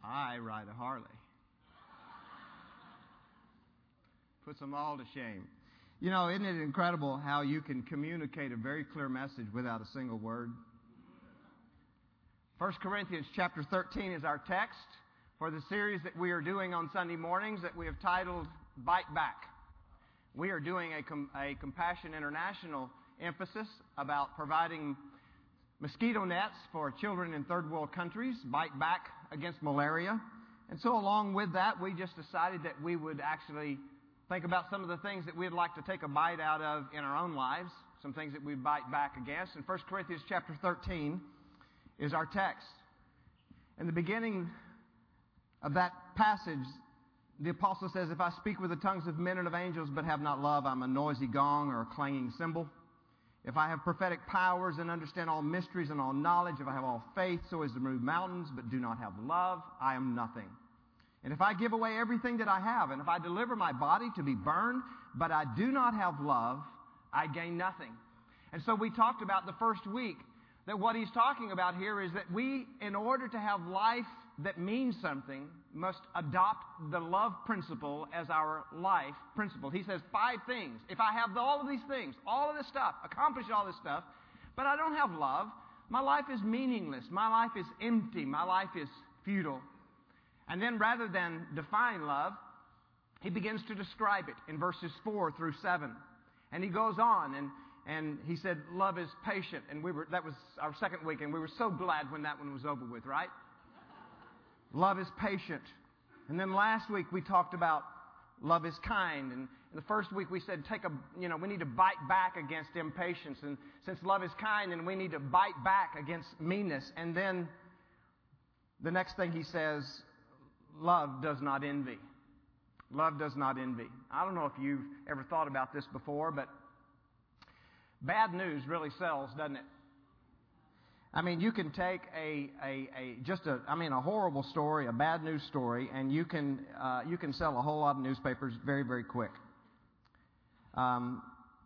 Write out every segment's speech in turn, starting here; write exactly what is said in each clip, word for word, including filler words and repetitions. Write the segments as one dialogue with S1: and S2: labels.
S1: I ride a Harley. Puts them all to shame. You know, isn't it incredible how you can communicate a very clear message without a single word? First Corinthians chapter thirteen is our text for the series that we are doing on Sunday mornings that we have titled Bite Back. We are doing a, com- a Compassion International emphasis about providing mosquito nets for children in third world countries, bite back against malaria. And so along with that, we just decided that we would actually think about some of the things that we'd like to take a bite out of in our own lives, some things that we bite back against. And First Corinthians chapter thirteen is our text. In the beginning of that passage, the apostle says, "If I speak with the tongues of men and of angels but have not love, I'm a noisy gong or a clanging cymbal. If I have prophetic powers and understand all mysteries and all knowledge, if I have all faith so as to move mountains but do not have love, I am nothing. And if I give away everything that I have, and if I deliver my body to be burned, but I do not have love, I gain nothing." And so we talked about the first week that what he's talking about here is that we, in order to have life that means something, must adopt the love principle as our life principle. He says five things. If I have all of these things, all of this stuff, accomplish all this stuff, but I don't have love, my life is meaningless. My life is empty. My life is futile. And then rather than define love, he begins to describe it in verses four through seven. And he goes on and And he said, love is patient. And we were, that was our second week, and we were so glad when that one was over with, right? Love is patient. And then last week we talked about love is kind. And the first week we said, take a, you know, we need to bite back against impatience. And since love is kind, and we need to bite back against meanness. And then the next thing he says, love does not envy. Love does not envy. I don't know if you've ever thought about this before, but bad news really sells, doesn't it? I mean, you can take a, a, a just a, I mean, a horrible story, a bad news story, and you can uh, you can sell a whole lot of newspapers very, very quick. Um,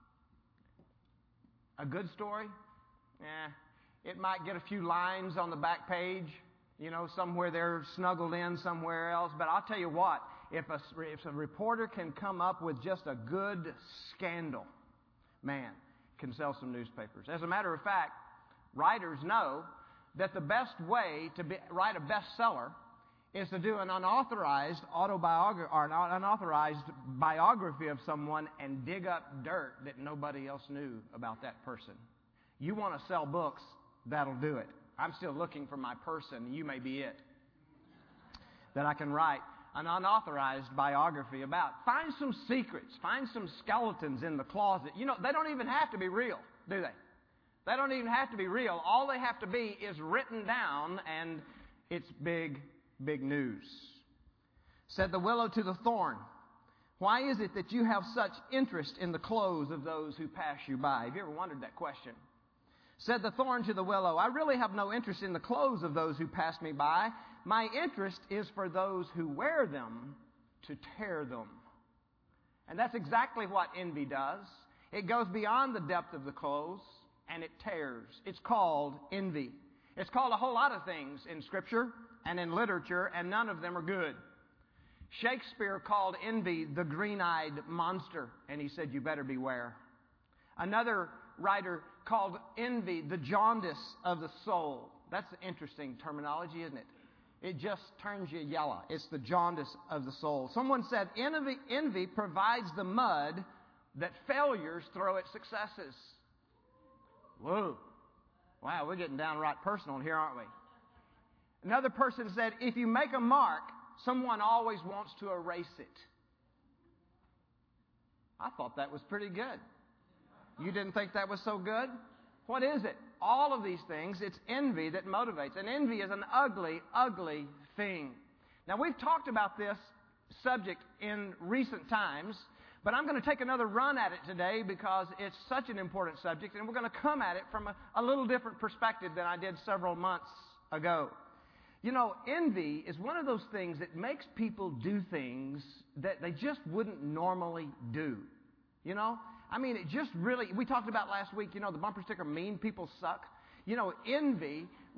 S1: a good story, eh, it might get a few lines on the back page, you know, somewhere they're snuggled in somewhere else. But I'll tell you what, if a, if a reporter can come up with just a good scandal, man, can sell some newspapers. As a matter of fact, writers know that the best way to be, write a bestseller is to do an unauthorized autobiography or an unauthorized biography of someone and dig up dirt that nobody else knew about that person. You want to sell books, that'll do it. I'm still looking for my person. You may be it. That I can write an unauthorized biography about. Find some secrets. Find some skeletons in the closet. You know, they don't even have to be real, do they? They don't even have to be real. All they have to be is written down, and it's big, big news. Said the willow to the thorn, "Why is it that you have such interest in the clothes of those who pass you by?" Have you ever wondered that question? Said the thorn to the willow, "I really have no interest in the clothes of those who pass me by. My interest is for those who wear them to tear them." And that's exactly what envy does. It goes beyond the depth of the clothes, and it tears. It's called envy. It's called a whole lot of things in Scripture and in literature, and none of them are good. Shakespeare called envy the green-eyed monster, and he said, you better beware. Another writer called envy the jaundice of the soul. That's interesting terminology, isn't it? It just turns you yellow. It's the jaundice of the soul. Someone said envy, envy provides the mud that failures throw at successes. Whoa. Wow, we're getting downright personal here, aren't we? Another person said, if you make a mark, someone always wants to erase it. I thought that was pretty good. You didn't think that was so good? What is it? All of these things, it's envy that motivates. And envy is an ugly, ugly thing. Now, we've talked about this subject in recent times, but I'm going to take another run at it today because it's such an important subject, and we're going to come at it from a, a little different perspective than I did several months ago. You know, envy is one of those things that makes people do things that they just wouldn't normally do. You know? I mean, it just really, we talked about last week, you know, the bumper sticker, mean people suck. You know, envy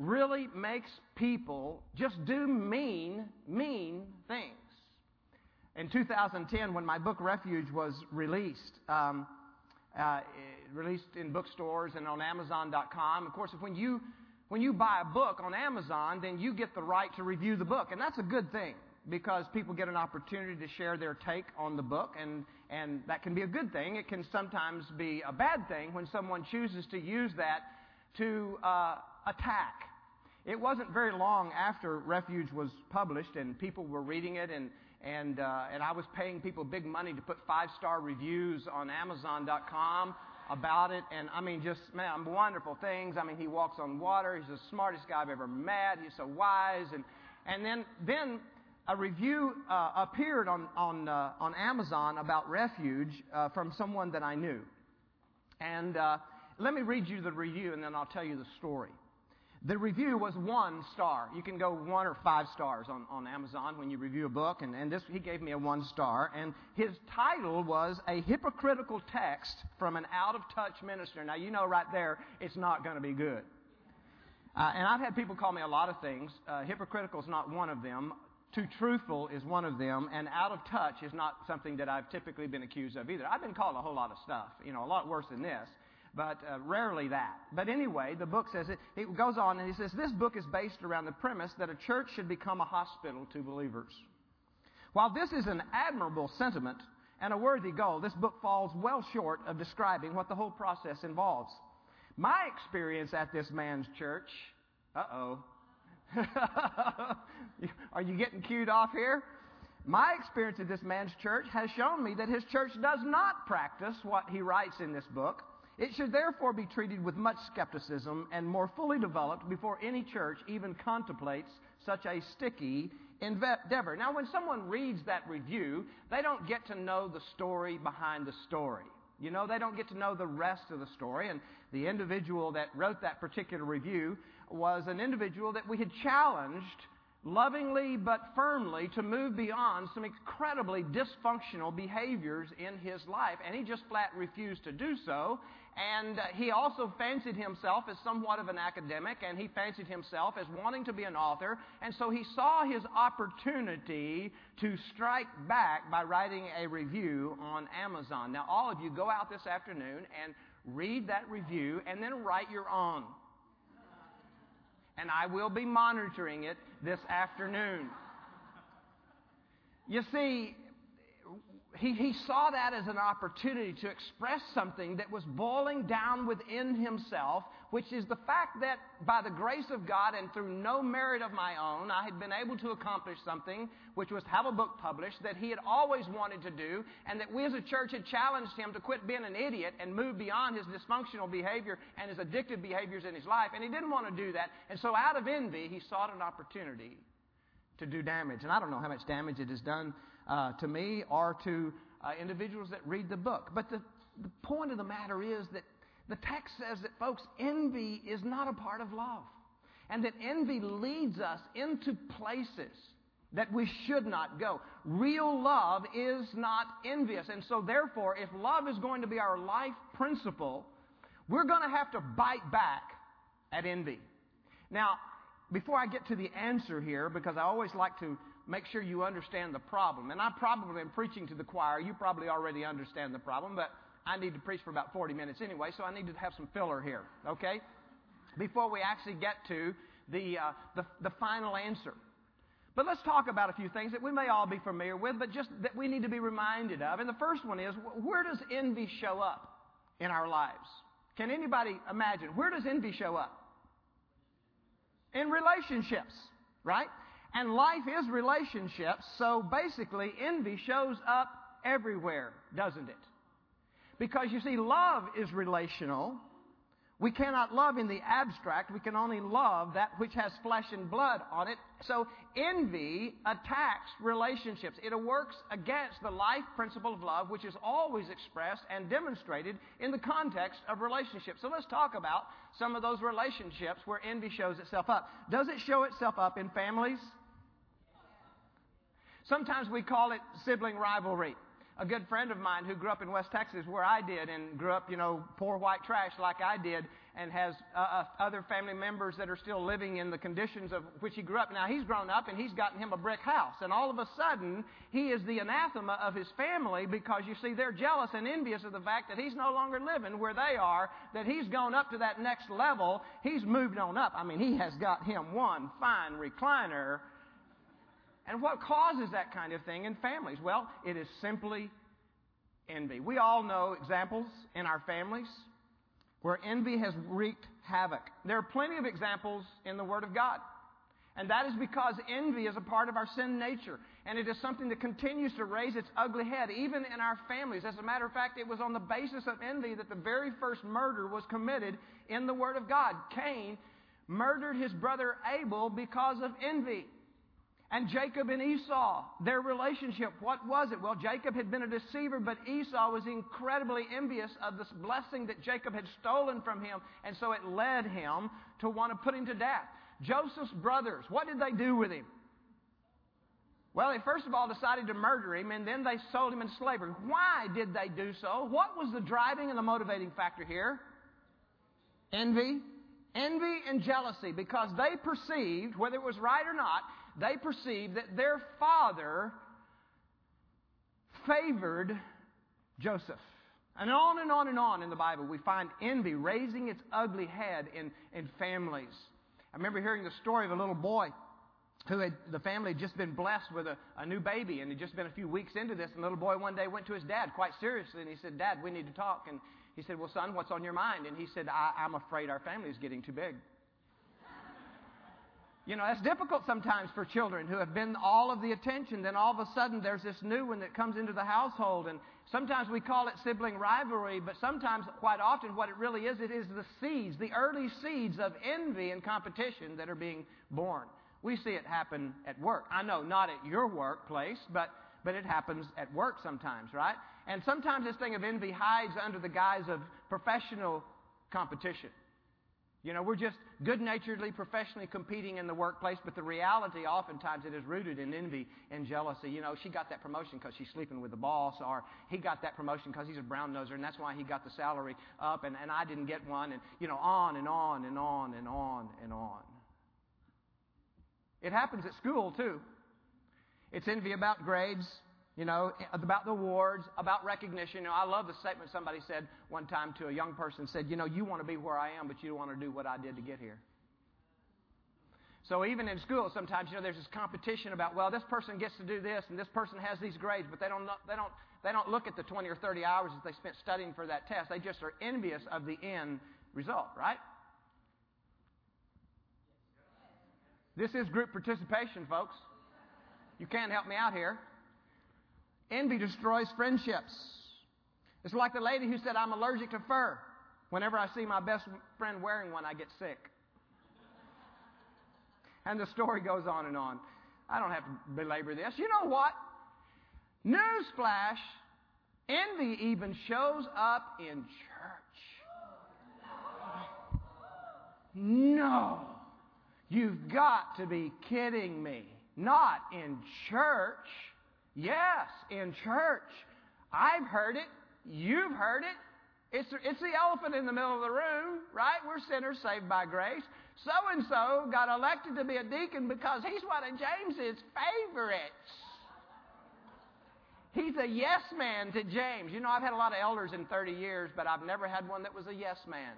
S1: really makes people just do mean, mean things. In two thousand ten, when my book Refuge was released, um, uh, released in bookstores and on Amazon dot com, of course, when you when you buy a book on Amazon, then you get the right to review the book, and that's a good thing because people get an opportunity to share their take on the book, and and that can be a good thing. It can sometimes be a bad thing when someone chooses to use that to uh, attack. It wasn't very long after Refuge was published and people were reading it, and and uh, and I was paying people big money to put five-star reviews on Amazon dot com about it, and I mean, just, man, wonderful things. I mean, he walks on water. He's the smartest guy I've ever met. He's so wise, and and then then a review uh, appeared on on uh, on Amazon about Refuge uh, from someone that I knew, and uh, let me read you the review, and then I'll tell you the story. The review was one star. You can go one or five stars on, on Amazon when you review a book. And, and this, he gave me a one star. And his title was A Hypocritical Text from an Out-of-Touch Minister. Now, you know right there, it's not going to be good. Uh, and I've had people call me a lot of things. Uh, hypocritical is not one of them. Too truthful is one of them. And out of touch is not something that I've typically been accused of either. I've been called a whole lot of stuff, you know, a lot worse than this. But uh, rarely that. But anyway, the book says it. It goes on and he says, this book is based around the premise that a church should become a hospital to believers. While this is an admirable sentiment and a worthy goal, this book falls well short of describing what the whole process involves. My experience at this man's church, uh-oh. Are you getting cued off here? My experience at this man's church has shown me that his church does not practice what he writes in this book. It should therefore be treated with much skepticism and more fully developed before any church even contemplates such a sticky endeavor. Now, when someone reads that review, they don't get to know the story behind the story. You know, they don't get to know the rest of the story. And the individual that wrote that particular review was an individual that we had challenged lovingly but firmly to move beyond some incredibly dysfunctional behaviors in his life. And he just flat refused to do so. And uh, he also fancied himself as somewhat of an academic, and he fancied himself as wanting to be an author. And so he saw his opportunity to strike back by writing a review on Amazon. Now, all of you go out this afternoon and read that review and then write your own. And I will be monitoring it this afternoon. You see, he, he saw that as an opportunity to express something that was boiling down within himself, which is the fact that by the grace of God and through no merit of my own, I had been able to accomplish something, which was have a book published that he had always wanted to do, and that we as a church had challenged him to quit being an idiot and move beyond his dysfunctional behavior and his addictive behaviors in his life. And he didn't want to do that. And so out of envy, he sought an opportunity to do damage. And I don't know how much damage it has done uh, to me or to uh, individuals that read the book. But the, the point of the matter is that the text says that, folks, envy is not a part of love. And that envy leads us into places that we should not go. Real love is not envious. And so therefore, if love is going to be our life principle, we're going to have to bite back at envy. Now, before I get to the answer here, because I always like to make sure you understand the problem, and I probably am preaching to the choir. You probably already understand the problem, but I need to preach for about forty minutes anyway, so I need to have some filler here, okay? Before we actually get to the, uh, the, the final answer. But let's talk about a few things that we may all be familiar with, but just that we need to be reminded of. And the first one is, where does envy show up in our lives? Can anybody imagine? Where does envy show up? In relationships, right? And life is relationships, so basically envy shows up everywhere, doesn't it? Because you see, love is relational. We cannot love in the abstract. We can only love that which has flesh and blood on it. So envy attacks relationships. It works against the life principle of love, which is always expressed and demonstrated in the context of relationships. So let's talk about some of those relationships where envy shows itself up. Does it show itself up in families? Sometimes we call it sibling rivalry. A good friend of mine who grew up in West Texas where I did and grew up, you know, poor white trash like I did, and has uh, uh, other family members that are still living in the conditions of which he grew up. Now, he's grown up and he's gotten him a brick house. And all of a sudden, he is the anathema of his family because, you see, they're jealous and envious of the fact that he's no longer living where they are, that he's gone up to that next level. He's moved on up. I mean, he has got him one fine recliner. And what causes that kind of thing in families? Well, it is simply envy. We all know examples in our families where envy has wreaked havoc. There are plenty of examples in the Word of God. And that is because envy is a part of our sin nature. And it is something that continues to raise its ugly head, even in our families. As a matter of fact, it was on the basis of envy that the very first murder was committed in the Word of God. Cain murdered his brother Abel because of envy. And Jacob and Esau, their relationship, what was it? Well, Jacob had been a deceiver, but Esau was incredibly envious of this blessing that Jacob had stolen from him, and so it led him to want to put him to death. Joseph's brothers, what did they do with him? Well, they first of all decided to murder him, and then they sold him in slavery. Why did they do so? What was the driving and the motivating factor here? Envy. Envy and jealousy, because they perceived, whether it was right or not, they perceived that their father favored Joseph. And on and on and on in the Bible, we find envy raising its ugly head in, in families. I remember hearing the story of a little boy who had, the family had just been blessed with a, a new baby, and had just been a few weeks into this, and the little boy one day went to his dad quite seriously, and he said, "Dad, we need to talk." And he said, "Well, son, what's on your mind?" And he said, I, I'm afraid our family is getting too big. You know, that's difficult sometimes for children who have been all of the attention. Then all of a sudden there's this new one that comes into the household. And sometimes we call it sibling rivalry, but sometimes, quite often, what it really is, it is the seeds, the early seeds of envy and competition that are being born. We see it happen at work. I know, not at your workplace, but, but it happens at work sometimes, right? And sometimes this thing of envy hides under the guise of professional competition. You know, we're just good-naturedly, professionally competing in the workplace, but the reality, oftentimes, it is rooted in envy and jealousy. You know, she got that promotion because she's sleeping with the boss, or he got that promotion because he's a brown-noser, and that's why he got the salary up, and, and I didn't get one, and, you know, on and on and on and on and on. It happens at school, too. It's envy about grades. You know, about the awards, about recognition. You know, I love the statement somebody said one time to a young person, said, you know, you want to be where I am, but you don't want to do what I did to get here. So even in school, sometimes, you know, there's this competition about, well, this person gets to do this, and this person has these grades, but they don't, they don't, they don't look at the twenty or thirty hours that they spent studying for that test. They just are envious of the end result, right? This is group participation, folks. You can't help me out here. Envy destroys friendships. It's like the lady who said, I'm allergic to fur. Whenever I see my best friend wearing one, I get sick. And the story goes on and on. I don't have to belabor this. You know what? Newsflash, envy even shows up in church. No. You've got to be kidding me. Not in church. Yes, in church. I've heard it. You've heard it. It's, it's the elephant in the middle of the room, right? We're sinners saved by grace. So-and-so got elected to be a deacon because he's one of James's favorites. He's a yes man to James. You know, I've had a lot of elders in thirty years, but I've never had one that was a yes man.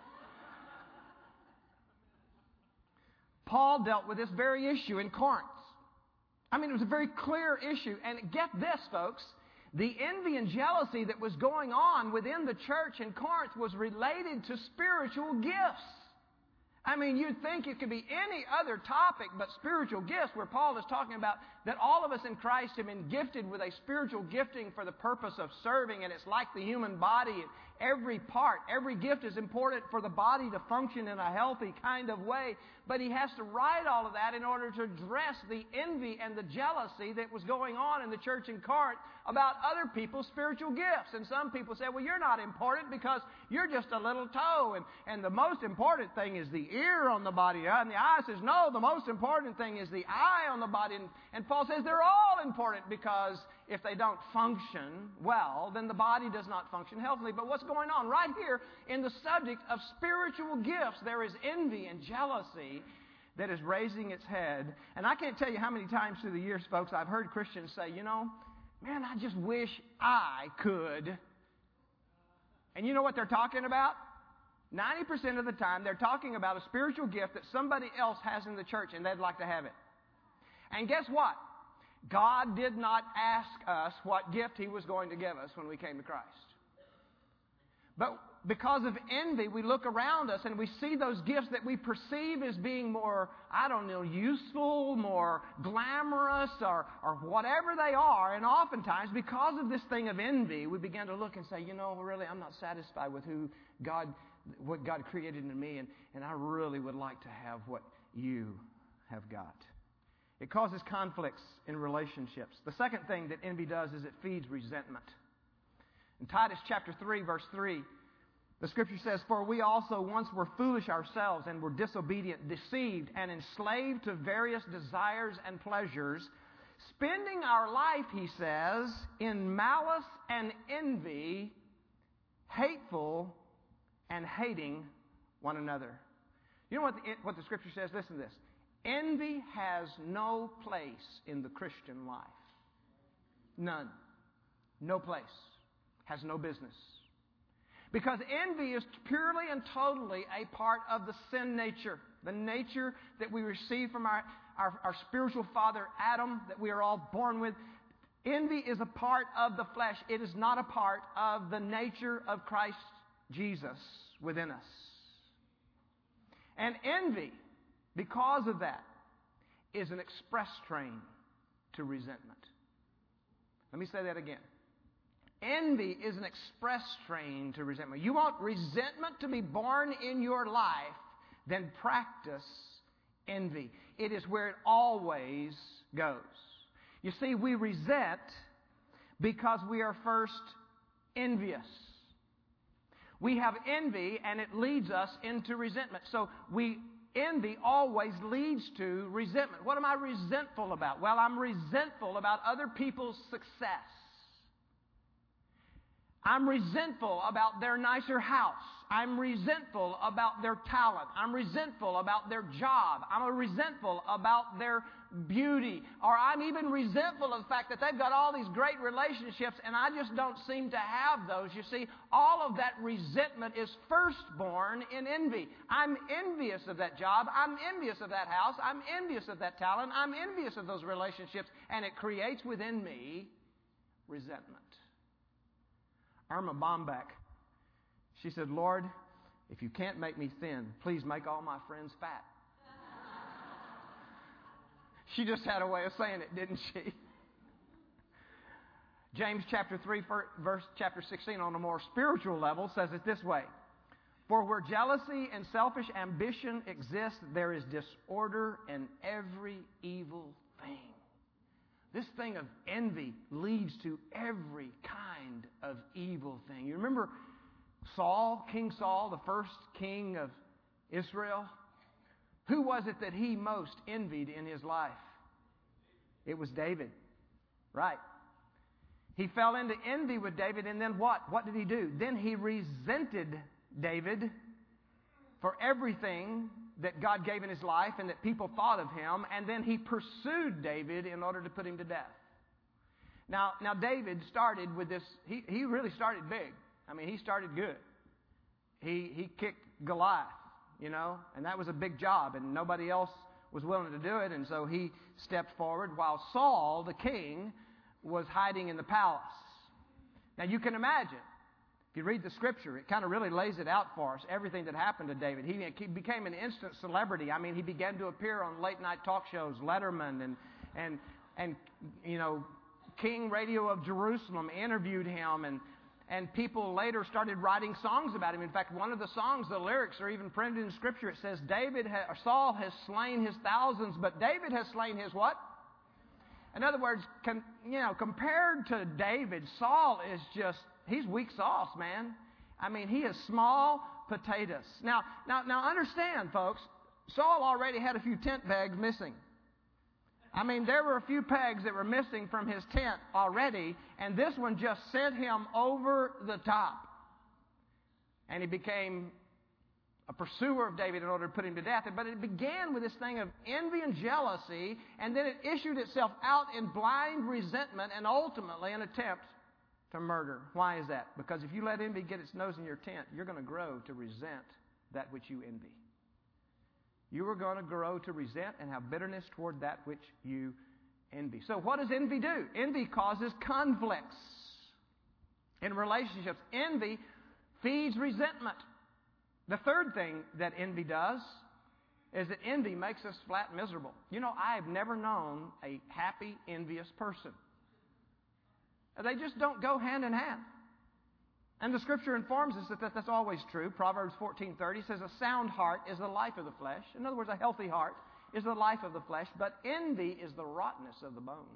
S1: Paul dealt with this very issue in Corinth. I mean, it was a very clear issue. And get this, folks. The envy and jealousy that was going on within the church in Corinth was related to spiritual gifts. I mean, you'd think it could be any other topic but spiritual gifts, where Paul is talking about that all of us in Christ have been gifted with a spiritual gifting for the purpose of serving, and it's like the human body. Every part, every gift is important for the body to function in a healthy kind of way. But he has to write all of that in order to address the envy and the jealousy that was going on in the church in Corinth about other people's spiritual gifts. And some people say, well, you're not important because you're just a little toe. And, and the most important thing is the ear on the body. And the eye says, no, the most important thing is the eye on the body. And, and Paul says they're all important, because if they don't function well, then the body does not function healthily. But what's going on? Right here in the subject of spiritual gifts, there is envy and jealousy that is raising its head. And I can't tell you how many times through the years, folks, I've heard Christians say, you know, man, I just wish I could. And you know what they're talking about? ninety percent of the time, they're talking about a spiritual gift that somebody else has in the church and they'd like to have it. And guess what? God did not ask us what gift He was going to give us when we came to Christ. But because of envy, we look around us and we see those gifts that we perceive as being more, I don't know, useful, more glamorous, or, or whatever they are. And oftentimes, because of this thing of envy, we begin to look and say, you know, really, I'm not satisfied with who God, what God created in me, and, and I really would like to have what you have got. It causes conflicts in relationships. The second thing that envy does is it feeds resentment. In Titus chapter three, verse three, the Scripture says, "For we also once were foolish ourselves and were disobedient, deceived, and enslaved to various desires and pleasures, spending our life," he says, "in malice and envy, hateful and hating one another." You know what the, what the Scripture says? Listen to this. Envy has no place in the Christian life. None. No place. Has no business. Because envy is purely and totally a part of the sin nature. The nature that we receive from our, our, our spiritual father Adam, that we are all born with. Envy is a part of the flesh. It is not a part of the nature of Christ Jesus within us. And envy, because of that, is an express train to resentment. Let me say that again. Envy is an express train to resentment. You want resentment to be born in your life, then practice envy. It is where it always goes. You see, we resent because we are first envious. We have envy and it leads us into resentment. So we envy always leads to resentment. What am I resentful about? Well, I'm resentful about other people's success. I'm resentful about their nicer house. I'm resentful about their talent. I'm resentful about their job. I'm resentful about their beauty. Or I'm even resentful of the fact that they've got all these great relationships and I just don't seem to have those. You see, all of that resentment is firstborn in envy. I'm envious of that job. I'm envious of that house. I'm envious of that talent. I'm envious of those relationships. And it creates within me resentment. Irma Bombeck, she said, "Lord, if you can't make me thin, please make all my friends fat." She just had a way of saying it, didn't she? James chapter three, verse chapter sixteen, on a more spiritual level, says it this way: "For where jealousy and selfish ambition exist, there is disorder and every evil thing." This thing of envy leads to every kind of evil thing. You remember Saul, King Saul, the first king of Israel? Who was it that he most envied in his life? It was David. Right. He fell into envy with David, and then what? What did he do? Then he resented David for everything that God gave in his life and that people thought of him, and then he pursued David in order to put him to death. Now, now David started with this, he, he really started big. I mean, he started good. He, he kicked Goliath, you know, and that was a big job, and nobody else was willing to do it, and so he stepped forward while Saul, the king, was hiding in the palace. Now, you can imagine, if you read the Scripture, it kind of really lays it out for us, everything that happened to David. He, he became an instant celebrity. I mean, he began to appear on late-night talk shows, Letterman, and, and, and you know, King Radio of Jerusalem interviewed him, and, and people later started writing songs about him. In fact, one of the songs, the lyrics are even printed in Scripture. It says, David ha- or Saul has slain his thousands, but David has slain his what? In other words, com, you know, compared to David, Saul is just, he's weak sauce, man. I mean, he is small potatoes. Now, now, now understand, folks, Saul already had a few tent pegs missing. I mean, there were a few pegs that were missing from his tent already, and this one just sent him over the top. And he became a pursuer of David in order to put him to death. But it began with this thing of envy and jealousy, and then it issued itself out in blind resentment and ultimately an attempt to murder. Why is that? Because if you let envy get its nose in your tent, you're going to grow to resent that which you envy. You are going to grow to resent and have bitterness toward that which you envy. So what does envy do? Envy causes conflicts in relationships. Envy feeds resentment. The third thing that envy does is that envy makes us flat miserable. You know, I have never known a happy, envious person. They just don't go hand in hand. And the Scripture informs us that that's always true. Proverbs fourteen thirty says, a sound heart is the life of the flesh. In other words, a healthy heart is the life of the flesh, but envy is the rottenness of the bones.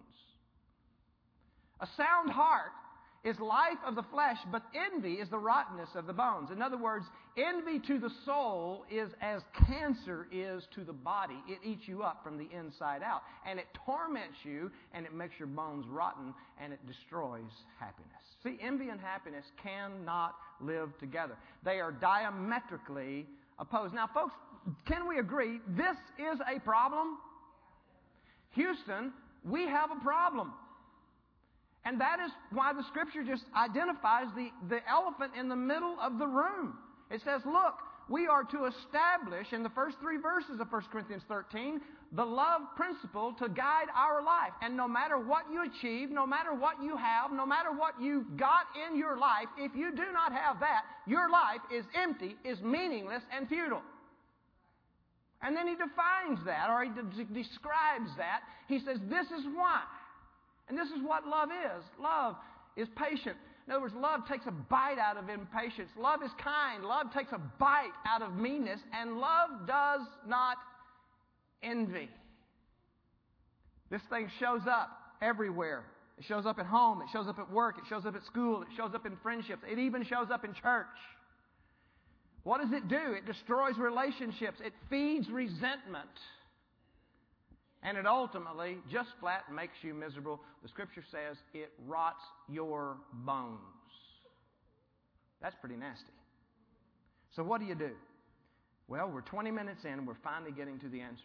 S1: A sound heart is life of the flesh, but envy is the rottenness of the bones. In other words, envy to the soul is as cancer is to the body. It eats you up from the inside out, and it torments you, and it makes your bones rotten, and it destroys happiness. See, envy and happiness cannot live together. They are diametrically opposed. Now, folks, can we agree this is a problem? Houston, we have a problem. And that is why the Scripture just identifies the, the elephant in the middle of the room. It says, look, we are to establish in the first three verses of First Corinthians thirteen the love principle to guide our life. And no matter what you achieve, no matter what you have, no matter what you've got in your life, if you do not have that, your life is empty, is meaningless, and futile. And then he defines that, or he de- describes that. He says, this is why. And this is what love is. Love is patient. In other words, love takes a bite out of impatience. Love is kind. Love takes a bite out of meanness. And love does not envy. This thing shows up everywhere. It shows up at home. It shows up at work. It shows up at school. It shows up in friendships. It even shows up in church. What does it do? It destroys relationships. It feeds resentment. And it ultimately just flat makes you miserable. The Scripture says it rots your bones. That's pretty nasty. So what do you do? Well, we're twenty minutes in and we're finally getting to the answer.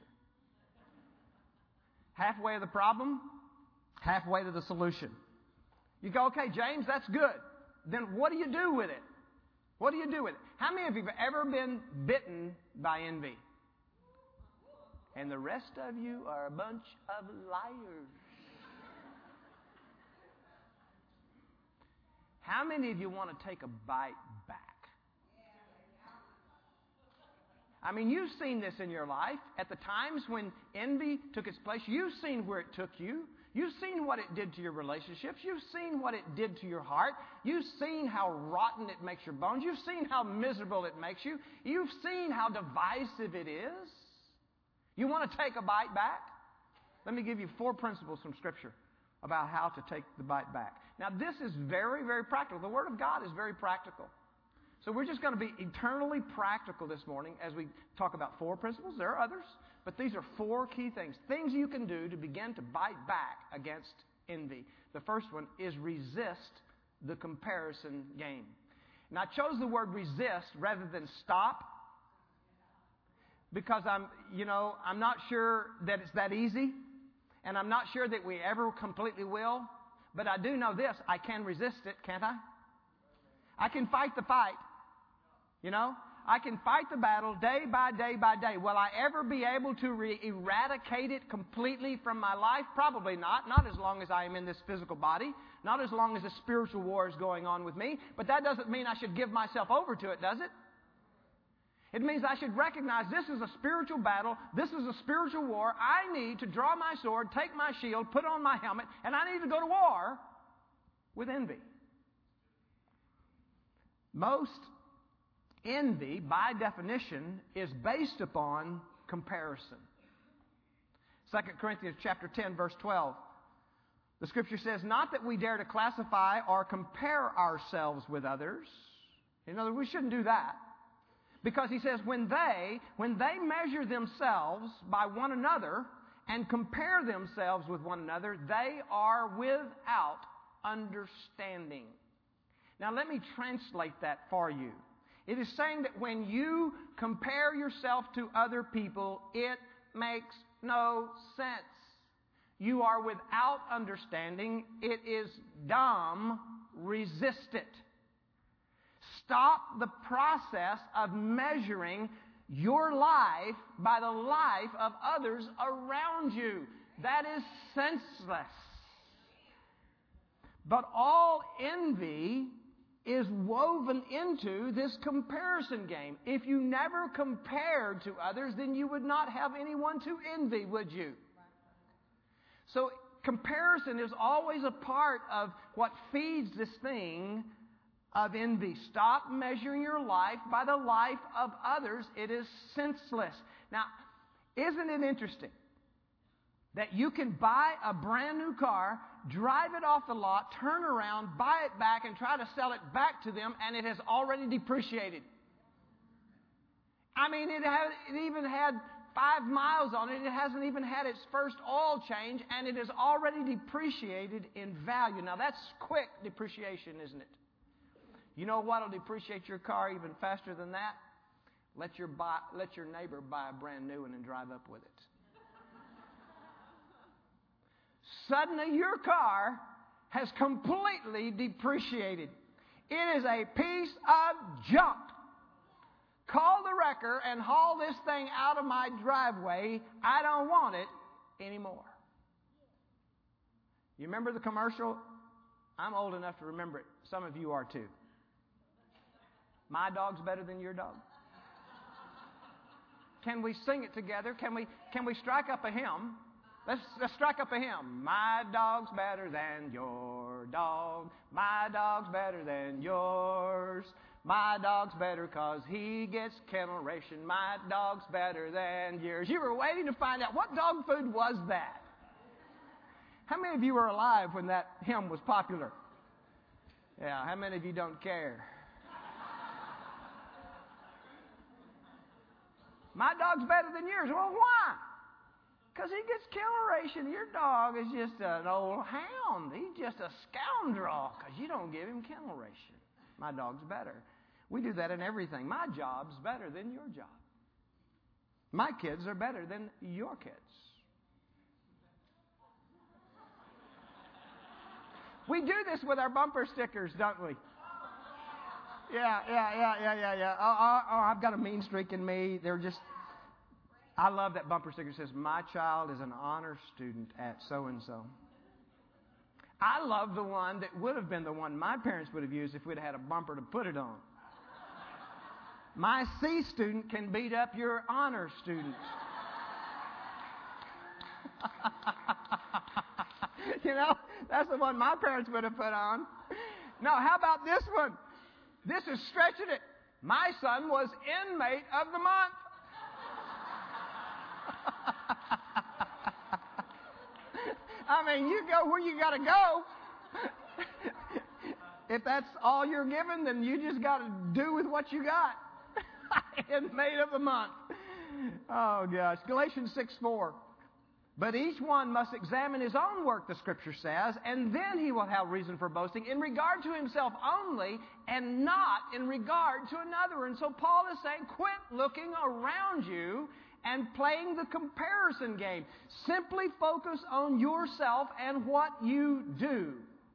S1: Halfway to the problem, halfway to the solution. You go, okay, James, that's good. Then what do you do with it? What do you do with it? How many of you have ever been bitten by envy? And the rest of you are a bunch of liars. How many of you want to take a bite back? I mean, you've seen this in your life. At the times when envy took its place, you've seen where it took you. You've seen what it did to your relationships. You've seen what it did to your heart. You've seen how rotten it makes your bones. You've seen how miserable it makes you. You've seen how divisive it is. You want to take a bite back? Let me give you four principles from Scripture about how to take the bite back. Now, this is very, very practical. The Word of God is very practical. So we're just going to be eternally practical this morning as we talk about four principles. There are others, but these are four key things. Things you can do to begin to bite back against envy. The first one is resist the comparison game. Now, I chose the word resist rather than stop, because I'm, you know, I'm not sure that it's that easy, and I'm not sure that we ever completely will, but I do know this, I can resist it, can't I? I can fight the fight, you know? I can fight the battle day by day by day. Will I ever be able to re- eradicate it completely from my life? Probably not. Not as long as I am in this physical body. Not as long as the spiritual war is going on with me. But that doesn't mean I should give myself over to it, does it? It means I should recognize this is a spiritual battle. This is a spiritual war. I need to draw my sword, take my shield, put on my helmet, and I need to go to war with envy. Most envy, by definition, is based upon comparison. Second Corinthians chapter ten, verse twelve. The Scripture says, not that we dare to classify or compare ourselves with others. In other words, we shouldn't do that. Because he says, when they, when they measure themselves by one another and compare themselves with one another, they are without understanding. Now let me translate that for you. It is saying that when you compare yourself to other people, it makes no sense. You are without understanding. It is dumb. Resist it. Stop the process of measuring your life by the life of others around you. That is senseless. But all envy is woven into this comparison game. If you never compared to others, then you would not have anyone to envy, would you? So comparison is always a part of what feeds this thing of envy. Stop measuring your life by the life of others. It is senseless. Now, isn't it interesting that you can buy a brand new car, drive it off the lot, turn around, buy it back, and try to sell it back to them, and it has already depreciated? I mean, it, had, it even had five miles on it. It hasn't even had its first oil change, and it is already depreciated in value. Now, that's quick depreciation, isn't it? You know what will depreciate your car even faster than that? Let your, buy, let your neighbor buy a brand new one and drive up with it. Suddenly, your car has completely depreciated. It is a piece of junk. Call the wrecker and haul this thing out of my driveway. I don't want it anymore. You remember the commercial? I'm old enough to remember it. Some of you are too. My dog's better than your dog. Can we sing it together? Can we, can we strike up a hymn? Let's, let's strike up a hymn. My dog's better than your dog. My dog's better than yours. My dog's better because he gets kennel ration. My dog's better than yours. You were waiting to find out what dog food was that. How many of you were alive when that hymn was popular? Yeah, how many of you don't care? My dog's better than yours. Well, why? Because he gets kennel ration. Your dog is just an old hound. He's just a scoundrel because you don't give him kennel ration. My dog's better. We do that in everything. My job's better than your job. My kids are better than your kids. We do this with our bumper stickers, don't we? Yeah, yeah, yeah, yeah, yeah, yeah. Oh, oh, oh, I've got a mean streak in me. They're just... I love that bumper sticker that says, my child is an honor student at so-and-so. I love the one that would have been the one my parents would have used if we'd had a bumper to put it on. My C student can beat up your honor student. You know, that's the one my parents would have put on. No, how about this one? This is stretching it. My son was inmate of the month. I mean, you go where you got to go. If that's all you're given, then you just got to do with what you got. Inmate of the month. Oh, gosh. Galatians six four. But each one must examine his own work, the Scripture says, and then he will have reason for boasting in regard to himself only and not in regard to another. And so Paul is saying, quit looking around you and playing the comparison game. Simply focus on yourself and what you do,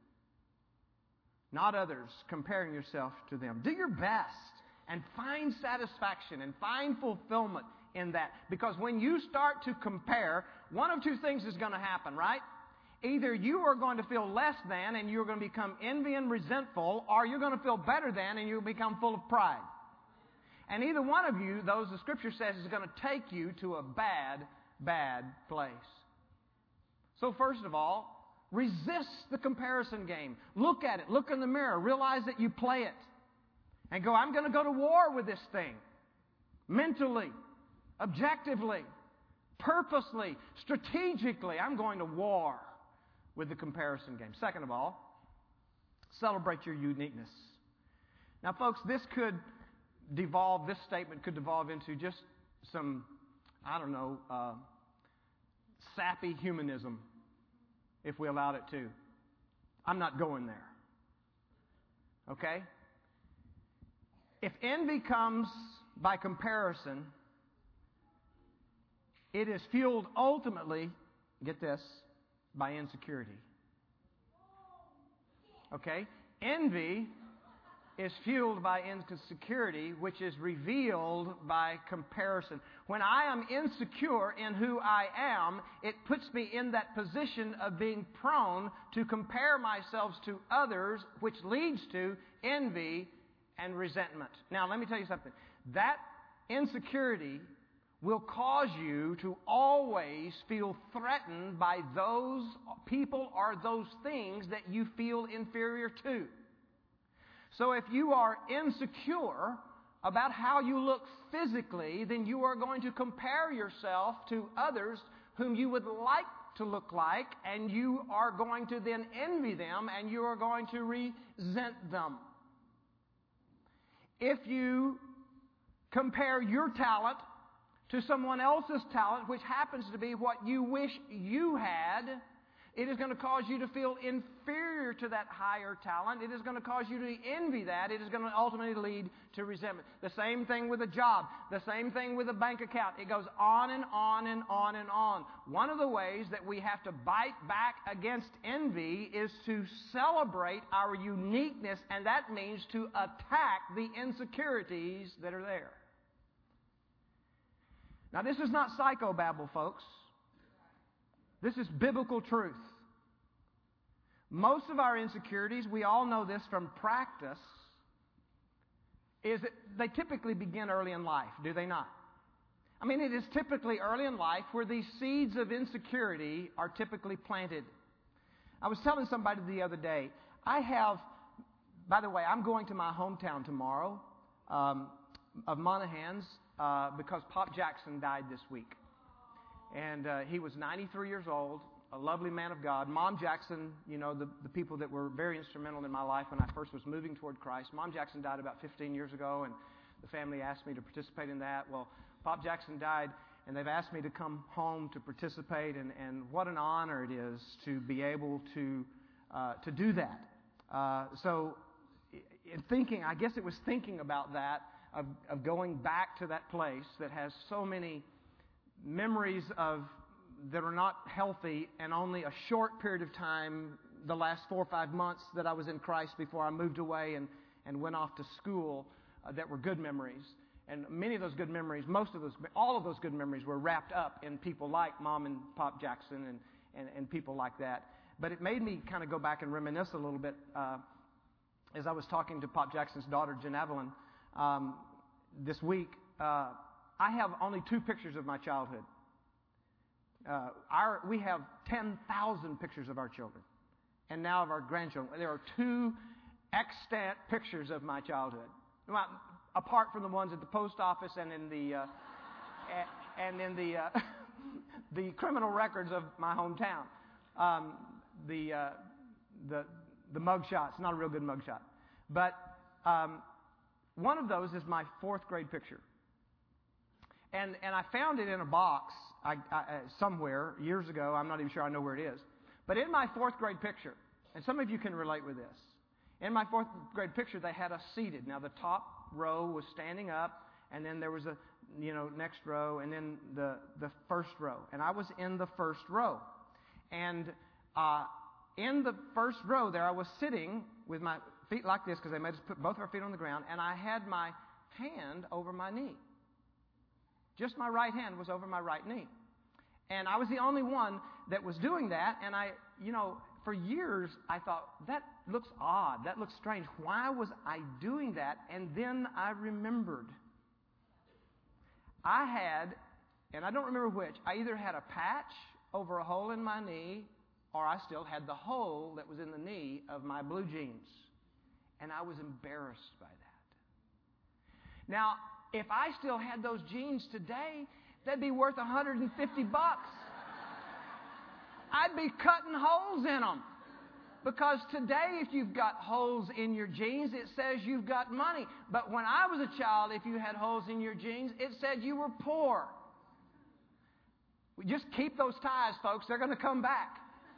S1: not others, comparing yourself to them. Do your best and find satisfaction and find fulfillment in that. Because when you start to compare, one of two things is going to happen, right? Either you are going to feel less than and you're going to become envy and resentful, or you're going to feel better than and you'll become full of pride. And either one of you, those the Scripture says, is going to take you to a bad, bad place. So first of all, resist the comparison game. Look at it. Look in the mirror. Realize that you play it. And go, I'm going to go to war with this thing. Mentally, objectively, purposely, strategically, I'm going to war with the comparison game. Second of all, celebrate your uniqueness. Now, folks, this could devolve, this statement could devolve into just some, I don't know, uh, sappy humanism, if we allowed it to. I'm not going there. Okay? If envy comes by comparison, it is fueled ultimately, get this, by insecurity. Okay? Envy is fueled by insecurity, which is revealed by comparison. When I am insecure in who I am, it puts me in that position of being prone to compare myself to others, which leads to envy and resentment. Now, let me tell you something. That insecurity will cause you to always feel threatened by those people or those things that you feel inferior to. So if you are insecure about how you look physically, then you are going to compare yourself to others whom you would like to look like, and you are going to then envy them, and you are going to resent them. If you compare your talent to someone else's talent, which happens to be what you wish you had, it is going to cause you to feel inferior to that higher talent. It is going to cause you to envy that. It is going to ultimately lead to resentment. The same thing with a job. The same thing with a bank account. It goes on and on and on and on. One of the ways that we have to bite back against envy is to celebrate our uniqueness, and that means to attack the insecurities that are there. Now, this is not psychobabble, folks. This is biblical truth. Most of our insecurities, we all know this from practice, is that they typically begin early in life, do they not? I mean, it is typically early in life where these seeds of insecurity are typically planted. I was telling somebody the other day, I have, by the way, I'm going to my hometown tomorrow um, of Monahans uh, because Pop Jackson died this week. And uh, he was ninety-three years old, a lovely man of God. Mom Jackson, you know, the, the people that were very instrumental in my life when I first was moving toward Christ. Mom Jackson died about fifteen years ago, and the family asked me to participate in that. Well, Pop Jackson died, and they've asked me to come home to participate, and, and what an honor it is to be able to uh, to do that. Uh, so in thinking, I guess it was thinking about that, of, of going back to that place that has so many memories of that are not healthy, and only a short period of time, the last four or five months that I was in Christ before I moved away and, and went off to school, uh, that were good memories. And many of those good memories, most of those, all of those good memories were wrapped up in people like Mom and Pop Jackson and, and, and people like that. But it made me kind of go back and reminisce a little bit uh, as I was talking to Pop Jackson's daughter, Jen Evelyn, um, this week. Uh, I have only two pictures of my childhood. Uh, our, we have ten thousand pictures of our children, and now of our grandchildren. There are two extant pictures of my childhood, well, apart from the ones at the post office and in the uh, and in the uh, the criminal records of my hometown. Um, the uh, the the mug shot's not a real good mug shot, but um, one of those is my fourth grade picture. And and I found it in a box I, I, somewhere years ago. I'm not even sure I know where it is. But in my fourth grade picture, and some of you can relate with this, in my fourth grade picture they had us seated. Now the top row was standing up, and then there was a you know next row, and then the the first row. And I was in the first row. And uh, in the first row there I was sitting with my feet like this, because they made us put both our feet on the ground, and I had my hand over my knee. Just my right hand was over my right knee. And I was the only one that was doing that. And I, you know, for years I thought, that looks odd. That looks strange. Why was I doing that? And then I remembered. I had, and I don't remember which, I either had a patch over a hole in my knee, or I still had the hole that was in the knee of my blue jeans. And I was embarrassed by that. Now, if I still had those jeans today, they'd be worth one hundred fifty bucks. I'd be cutting holes in them. Because today, if you've got holes in your jeans, it says you've got money. But when I was a child, if you had holes in your jeans, it said you were poor. We just keep those ties, folks. They're going to come back.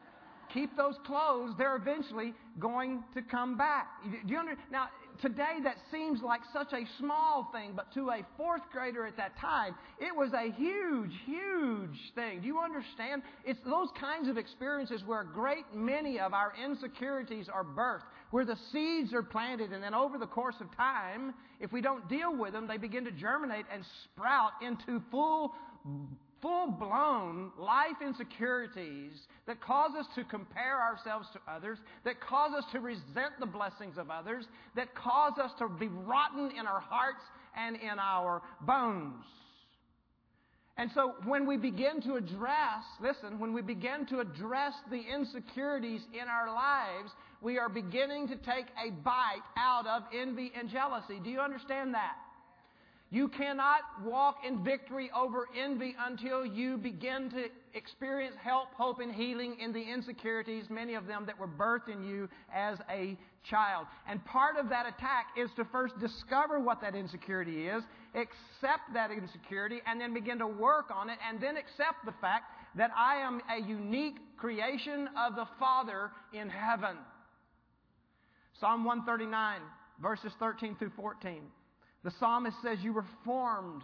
S1: keep those clothes. They're eventually going to come back. Do you understand? Now, today that seems like such a small thing, but to a fourth grader at that time, it was a huge, huge thing. Do you understand? It's those kinds of experiences where a great many of our insecurities are birthed, where the seeds are planted, and then over the course of time, if we don't deal with them, they begin to germinate and sprout into full full-blown life insecurities that cause us to compare ourselves to others, that cause us to resent the blessings of others, that cause us to be rotten in our hearts and in our bones. And so when we begin to address, listen, when we begin to address the insecurities in our lives, we are beginning to take a bite out of envy and jealousy. Do you understand that? You cannot walk in victory over envy until you begin to experience help, hope, and healing in the insecurities, many of them that were birthed in you as a child. And part of that attack is to first discover what that insecurity is, accept that insecurity, and then begin to work on it, and then accept the fact that I am a unique creation of the Father in heaven. Psalm one thirty-nine, verses thirteen through fourteen. The psalmist says, you were formed.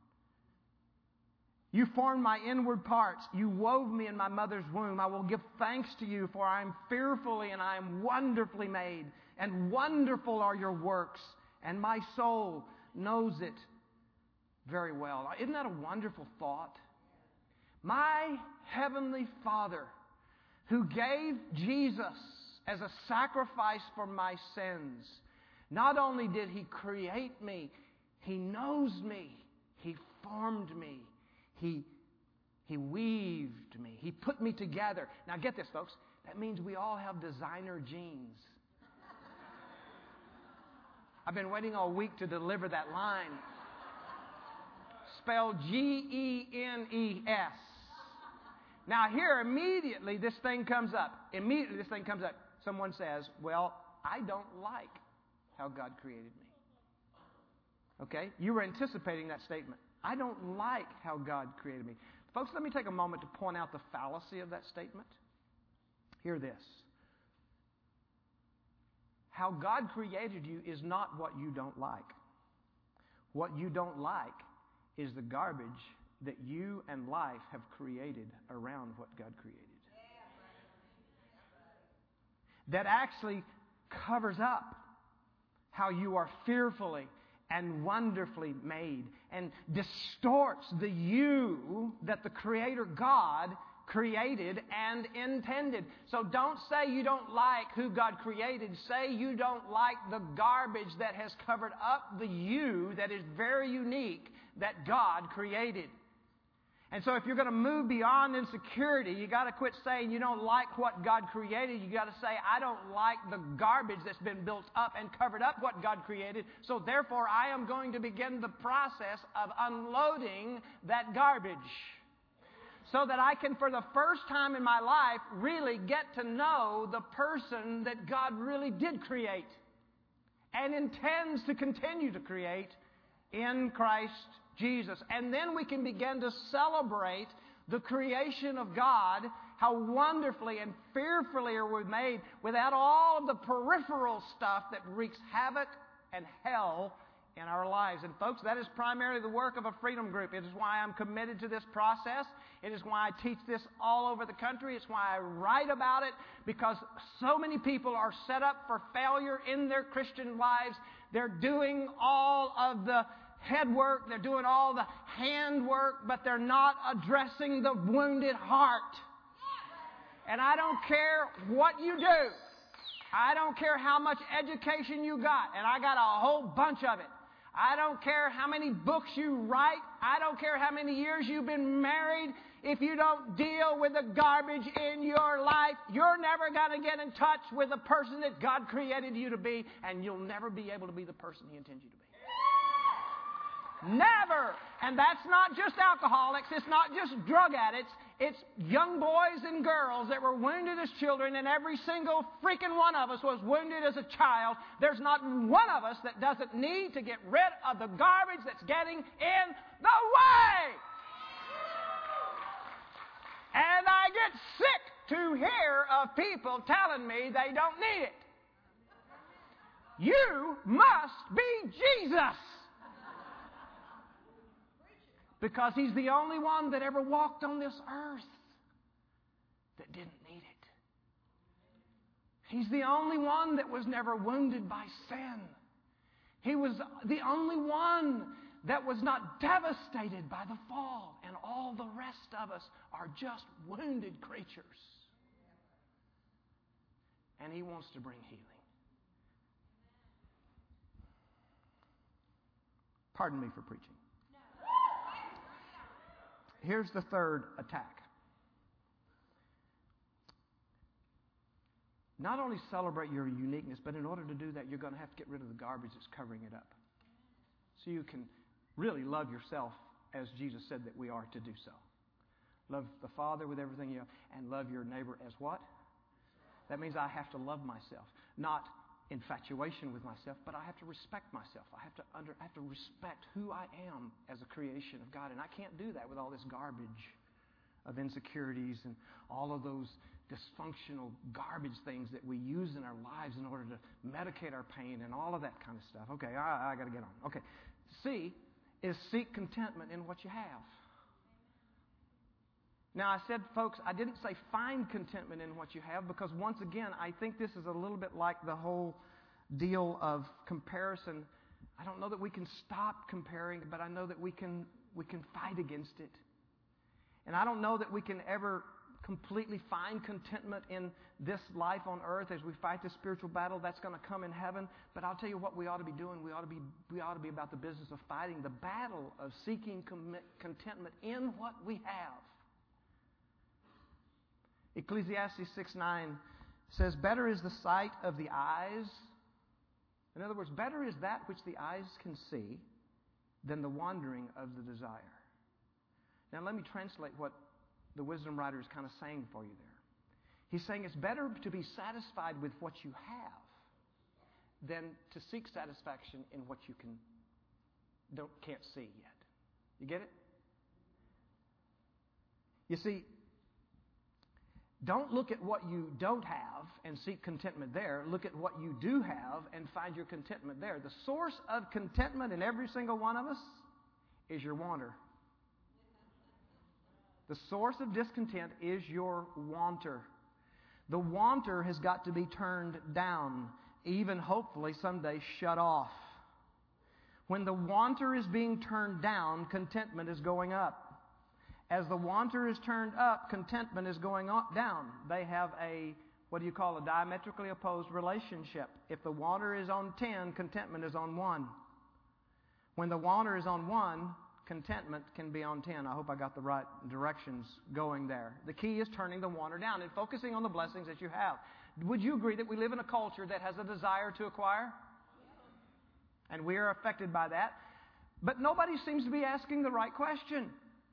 S1: You formed my inward parts. You wove me in my mother's womb. I will give thanks to you, for I am fearfully and I am wonderfully made. And wonderful are your works, and my soul knows it very well. Isn't that a wonderful thought? My heavenly Father, who gave Jesus as a sacrifice for my sins, not only did He create me, He knows me, He formed me, He, he weaved me, He put me together. Now get this, folks. That means we all have designer genes. I've been waiting all week to deliver that line. Spelled G E N E S. Now here, immediately this thing comes up. Immediately this thing comes up. Someone says, well, I don't like how God created me. Okay? You were anticipating that statement. I don't like how God created me. Folks, let me take a moment to point out the fallacy of that statement. Hear this. How God created you is not what you don't like. What you don't like is the garbage that you and life have created around what God created. That actually covers up how you are fearfully and wonderfully made, and distorts the you that the Creator God created and intended. So don't say you don't like who God created. Say you don't like the garbage that has covered up the you that is very unique that God created. And so if you're going to move beyond insecurity, you got to quit saying you don't like what God created. You got to say, I don't like the garbage that's been built up and covered up what God created. So therefore, I am going to begin the process of unloading that garbage, so that I can, for the first time in my life, really get to know the person that God really did create and intends to continue to create in Christ Jesus. And then we can begin to celebrate the creation of God, how wonderfully and fearfully are we made, without all of the peripheral stuff that wreaks havoc and hell in our lives. And folks, that is primarily the work of a freedom group. It is why I'm committed to this process. It is why I teach this all over the country. It's why I write about it, because so many people are set up for failure in their Christian lives. They're doing all of the head work, they're doing all the hand work, but they're not addressing the wounded heart. And I don't care what you do. I don't care how much education you got, and I got a whole bunch of it. I don't care how many books you write. I don't care how many years you've been married. If you don't deal with the garbage in your life, you're never going to get in touch with the person that God created you to be, and you'll never be able to be the person He intends you to be. Never. And that's not just alcoholics. It's not just drug addicts. It's young boys and girls that were wounded as children, and every single freaking one of us was wounded as a child. There's not one of us that doesn't need to get rid of the garbage that's getting in the way. And I get sick to hear of people telling me they don't need it. You must be Jesus. Because He's the only one that ever walked on this earth that didn't need it. He's the only one that was never wounded by sin. He was the only one that was not devastated by the fall. And all the rest of us are just wounded creatures. And He wants to bring healing. Pardon me for preaching. Here's the third attack. Not only celebrate your uniqueness, but in order to do that, you're going to have to get rid of the garbage that's covering it up. So you can really love yourself as Jesus said that we are to do so. Love the Father with everything you have, and love your neighbor as what? That means I have to love myself. Not infatuation with myself, but I have to respect myself. I have to under, I have to respect who I am as a creation of God. And I can't do that with all this garbage of insecurities and all of those dysfunctional garbage things that we use in our lives in order to medicate our pain and all of that kind of stuff. Okay, I, I got to get on. Okay, C is seek contentment in what you have. Now, I said, folks, I didn't say find contentment in what you have, because once again, I think this is a little bit like the whole deal of comparison. I don't know that we can stop comparing, but I know that we can we can fight against it. And I don't know that we can ever completely find contentment in this life on earth as we fight this spiritual battle that's going to come in heaven. But I'll tell you what we ought to be doing. We ought to be we ought to be about the business of fighting the battle of seeking contentment in what we have. Ecclesiastes six nine says, better is the sight of the eyes. In other words, better is that which the eyes can see than the wandering of the desire. Now let me translate what the wisdom writer is kind of saying for you there. He's saying it's better to be satisfied with what you have than to seek satisfaction in what you can don't can't see yet. You get it? You see, don't look at what you don't have and seek contentment there. Look at what you do have and find your contentment there. The source of contentment in every single one of us is your wanter. The source of discontent is your wanter. The wanter has got to be turned down, even hopefully someday shut off. When the wanter is being turned down, contentment is going up. As the wanter is turned up, contentment is going on, down. They have a, what do you call, a diametrically opposed relationship. If the wanter is on ten, contentment is on one. When the wanter is on one, contentment can be on ten. I hope I got the right directions going there. The key is turning the wanter down and focusing on the blessings that you have. Would you agree that we live in a culture that has a desire to acquire? And we are affected by that. But nobody seems to be asking the right question.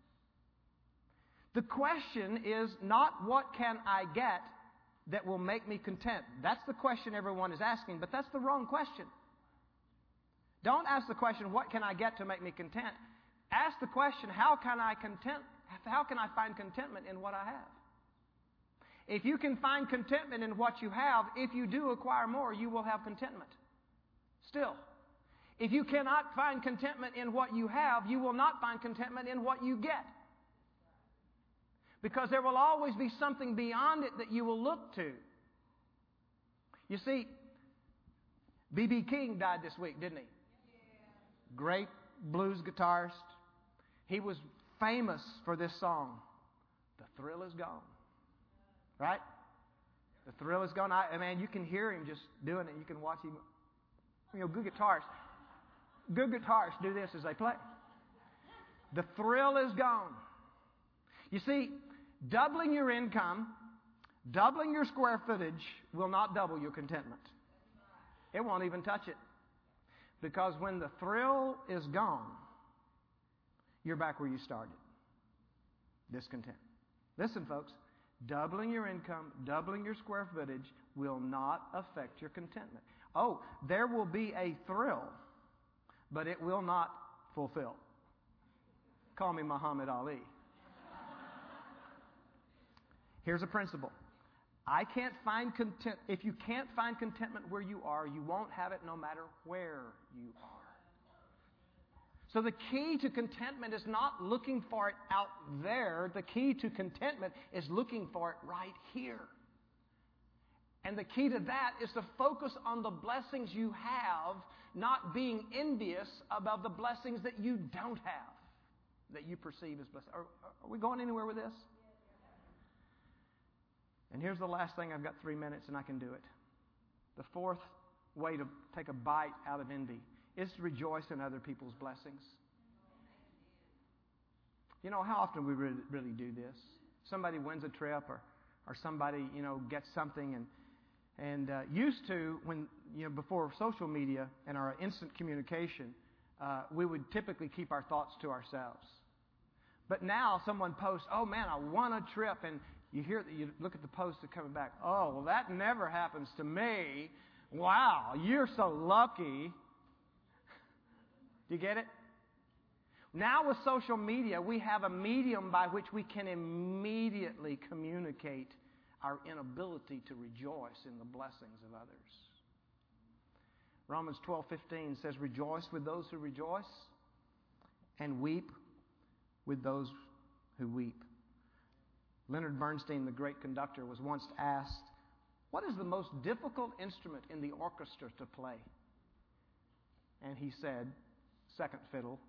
S1: The question is not what can I get that will make me content. That's the question everyone is asking, but that's the wrong question. Don't ask the question, what can I get to make me content? Ask the question, how can I content? How can I find contentment in what I have? If you can find contentment in what you have, if you do acquire more, you will have contentment. Still, if you cannot find contentment in what you have, you will not find contentment in what you get. Because there will always be something beyond it that you will look to. You see, B B King died this week, didn't he? Great blues guitarist. He was famous for this song, The Thrill Is Gone. Right? The thrill is gone. I, I mean, you can hear him just doing it. You can watch him. You know, good guitarists, good guitarists do this as they play. The thrill is gone. You see, doubling your income, doubling your square footage will not double your contentment. It won't even touch it. Because when the thrill is gone, you're back where you started. Discontent. Listen, folks, doubling your income, doubling your square footage will not affect your contentment. Oh, there will be a thrill, but it will not fulfill. Call me Muhammad Ali. Here's a principle. I can't find content. If you can't find contentment where you are, you won't have it no matter where you are. So the key to contentment is not looking for it out there. The key to contentment is looking for it right here. And the key to that is to focus on the blessings you have, not being envious about the blessings that you don't have, that you perceive as blessings. Are, are we going anywhere with this? And here's the last thing. I've got three minutes and I can do it. The fourth way to take a bite out of envy is to rejoice in other people's blessings. You know, how often we really, really do this? Somebody wins a trip or, or somebody, you know, gets something. And, and uh, used to, when, you know, before social media and our instant communication, uh, we would typically keep our thoughts to ourselves. But now someone posts, oh man, I won a trip, and you hear that, you look at the post that's coming back. Oh, well, that never happens to me. Wow, you're so lucky. Do you get it? Now with social media, we have a medium by which we can immediately communicate our inability to rejoice in the blessings of others. Romans twelve fifteen says, rejoice with those who rejoice and weep with those who weep. Leonard Bernstein, the great conductor, was once asked, what is the most difficult instrument in the orchestra to play? And he said, second fiddle.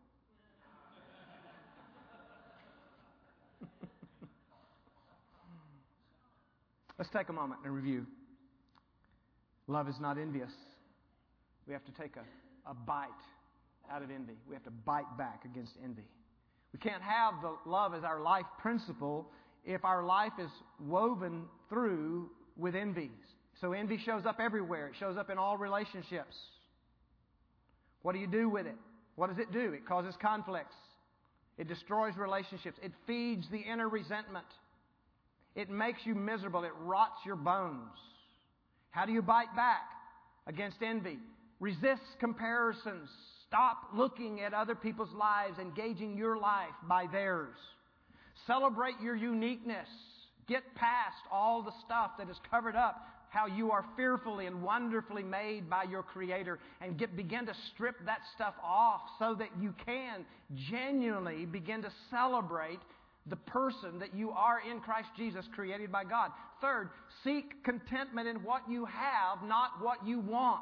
S1: Let's take a moment and review. Love is not envious. We have to take a, a bite out of envy. We have to bite back against envy. We can't have the love as our life principle if our life is woven through with envy. So envy shows up everywhere. It shows up in all relationships. What do you do with it? What does it do? It causes conflicts. It destroys relationships. It feeds the inner resentment. It makes you miserable. It rots your bones. How do you bite back against envy? Resist comparisons. Stop looking at other people's lives, engaging your life by theirs. Celebrate your uniqueness. Get past all the stuff that is covered up, how you are fearfully and wonderfully made by your Creator, and get, begin to strip that stuff off so that you can genuinely begin to celebrate the person that you are in Christ Jesus, created by God. Third, seek contentment in what you have, not what you want.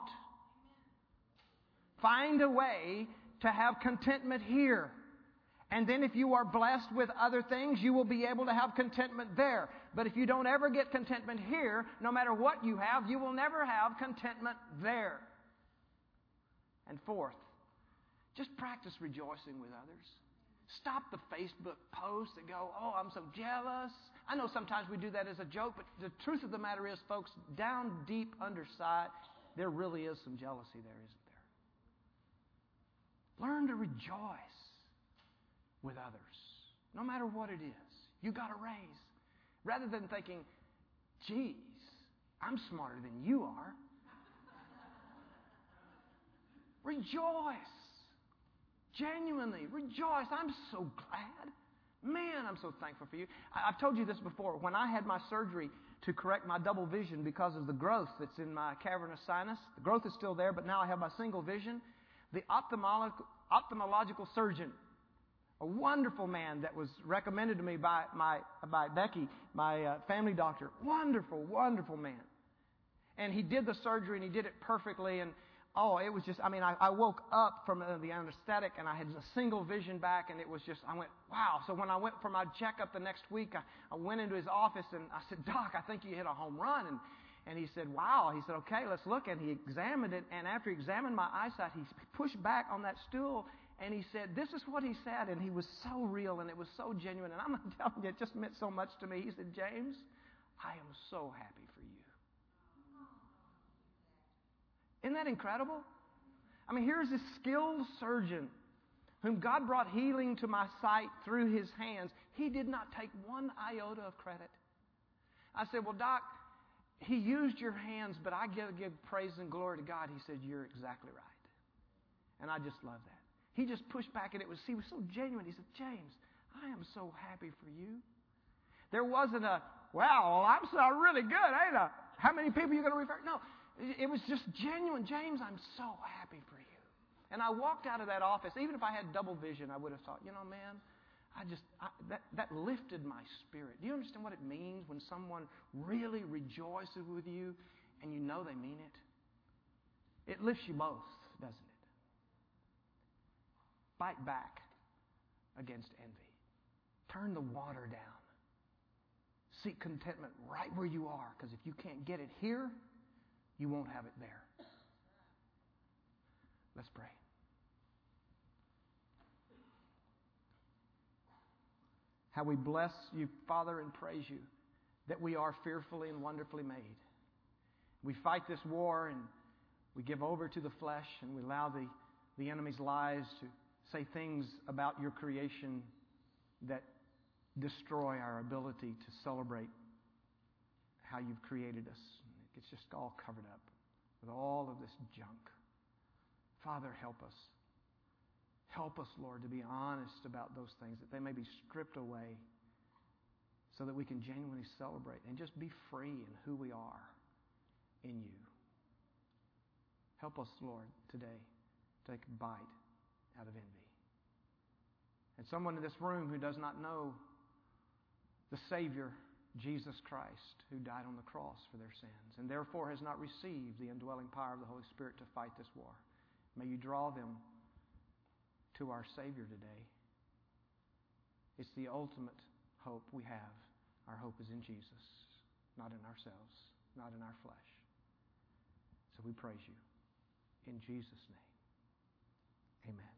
S1: Find a way to have contentment here. And then if you are blessed with other things, you will be able to have contentment there. But if you don't ever get contentment here, no matter what you have, you will never have contentment there. And fourth, just practice rejoicing with others. Stop the Facebook posts that go, oh, I'm so jealous. I know sometimes we do that as a joke, but the truth of the matter is, folks, down deep underside, there really is some jealousy there, isn't there? Learn to rejoice with others, no matter what it is. You got a raise. Rather than thinking, geez, I'm smarter than you are. Rejoice. Genuinely rejoice. I'm so glad. Man, I'm so thankful for you. I, I've told you this before. When I had my surgery to correct my double vision because of the growth that's in my cavernous sinus, the growth is still there, but now I have my single vision. The ophthalmolo- ophthalmological surgeon, a wonderful man that was recommended to me by my by Becky, my uh, family doctor. Wonderful, wonderful man. And he did the surgery and he did it perfectly. And oh, it was just, I mean, I, I woke up from uh, the anesthetic and I had a single vision back, and it was just, I went, wow. So when I went for my checkup the next week, I, I went into his office and I said, Doc, I think you hit a home run. And And he said, wow. He said, okay, let's look. And he examined it. And after he examined my eyesight, he pushed back on that stool. And he said, this is what he said. And he was so real and it was so genuine. And I'm telling you, it just meant so much to me. He said, James, I am so happy for you. Isn't that incredible? I mean, here's this skilled surgeon whom God brought healing to my sight through his hands. He did not take one iota of credit. I said, well, Doc, he used your hands, but I give, give praise and glory to God. He said, you're exactly right. And I just love that. He just pushed back, and it was, he was so genuine. He said, James, I am so happy for you. There wasn't a wow, well, I'm so really good, ain't I? How many people are you going to refer? No, it was just genuine. James, I'm so happy for you. And I walked out of that office. Even if I had double vision, I would have thought, you know, man, I just, I, that, that lifted my spirit. Do you understand what it means when someone really rejoices with you and you know they mean it? It lifts you both, doesn't it? Fight back against envy. Turn the water down. Seek contentment right where you are, because if you can't get it here, you won't have it there. Let's pray. How we bless you, Father, and praise you that we are fearfully and wonderfully made. We fight this war and we give over to the flesh and we allow the, the enemy's lies to say things about your creation that destroy our ability to celebrate how you've created us. It's just all covered up with all of this junk. Father, help us. Help us, Lord, to be honest about those things, that they may be stripped away so that we can genuinely celebrate and just be free in who we are in you. Help us, Lord, today to take a bite out of envy. And someone in this room who does not know the Savior, Jesus Christ, who died on the cross for their sins and therefore has not received the indwelling power of the Holy Spirit to fight this war. May you draw them to our Savior today. It's the ultimate hope we have. Our hope is in Jesus, not in ourselves, not in our flesh. So we praise you. In Jesus' name, amen.